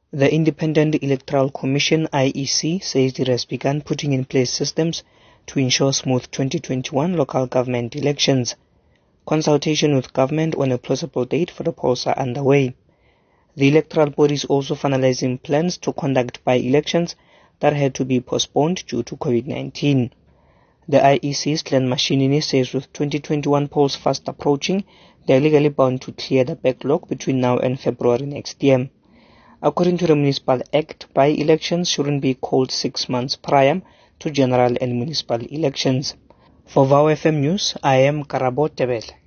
The Independent Electoral Commission (IEC) says it has begun putting in place systems to ensure smooth 2021 local government elections. Consultation with government on a plausible date for the polls are underway. The electoral body is also finalizing plans to conduct by-elections that had to be postponed due to COVID-19. The IEC's Glenn Mashinini says with 2021 polls fast approaching, they are legally bound to clear the backlog between now and February next year. According to the Municipal Act, by-elections shouldn't be called 6 months prior to general and municipal elections. For VOW FM News, I am Karabo Tebele.